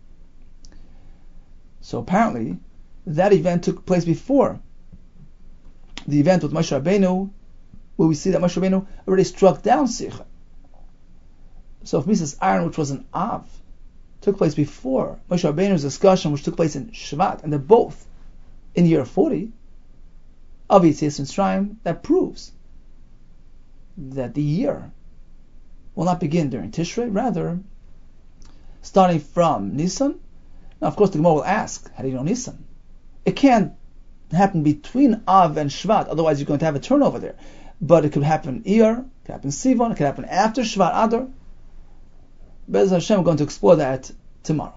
so apparently that event took place before the event with Moshe Rabbeinu, where we see that Moshe Rabbeinu already struck down Sichon. So if Missus Aaron, which was an Av, took place before Moshe Rabbeinu's discussion, which took place in Shvat, and they're both in year forty of Yetzias Mitzrayim, that proves that the year will not begin during Tishrei, rather starting from Nisan. Now, of course, the Gemara will ask, how do you know Nisan? It can't happen between Av and Shvat, otherwise you're going to have a turnover there. But it could happen Iyar, it could happen Sivan, it could happen after Shvat Adar. Be'ez Hashem, we're going to explore that tomorrow.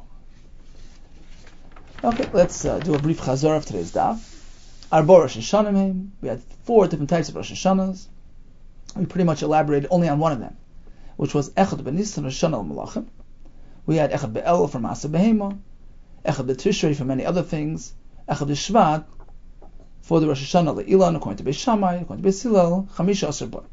Okay, let's uh, do a brief chazor of today's daf. Arba Rosh Hashanah, we had four different types of Rosh Hashanahs. We pretty much elaborated only on one of them, which was Echad B'Nisan Rosh Hashanah Malachim. We had Echad Be'el for Maaseh Behema, Echad B'Tishrei for many other things, Echad B'Shvat for the Rosh Hashanah Le'ilan, according to Beis Shammai, according to Beis Hillel, Chamisha Asher Bar.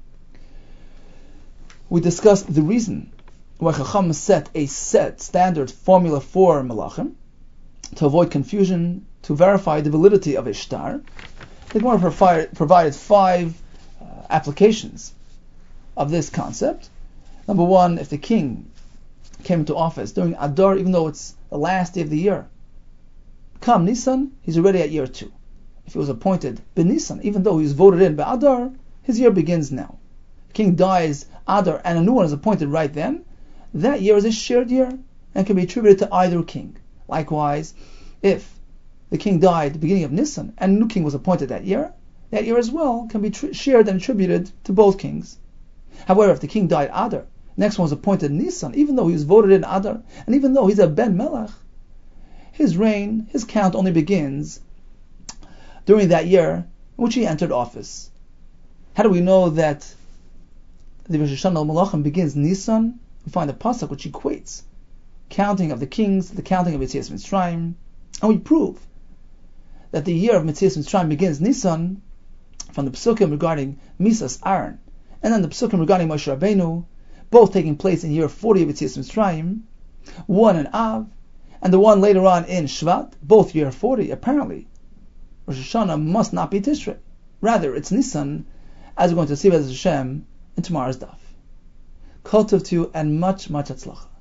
We discussed the reason why Chacham set a set standard formula for Malachim, to avoid confusion, to verify the validity of a shtar. The Gemara provided, provided five uh, applications of this concept. Number one, if the king came into office during Adar, even though it's the last day of the year, come Nisan, he's already at year two. If he was appointed B'Nisan, even though he was voted in by Adar, his year begins now. The king dies Adar and a new one is appointed right then, that year is a shared year and can be attributed to either king. Likewise, if the king died at the beginning of Nisan and a new king was appointed that year, that year as well can be tr- shared and attributed to both kings. However, if the king died Adar, next one was appointed Nisan, even though he was voted in Adar, and even though he's a Ben Melech, his reign, his count only begins during that year in which he entered office. How do we know that the Rosh Hashanah al-Malachim begins Nisan? We find a pasuk which equates counting of the kings to the counting of Yetzias Mitzrayim, and we prove that the year of Yetzias Mitzrayim begins Nisan from the psukim regarding Misas Aaron, and then the psukim regarding Moshe Rabbeinu, both taking place in year forty of Yetzias Mitzrayim, one in Av, and the one later on in Shvat, both year forty. Apparently, Rosh Hashanah must not be Tishrei. Rather, it's Nisan, as we're going to see Be'ez Hashem in tomorrow's daf. Kol tov to you and much, much hatzlacha.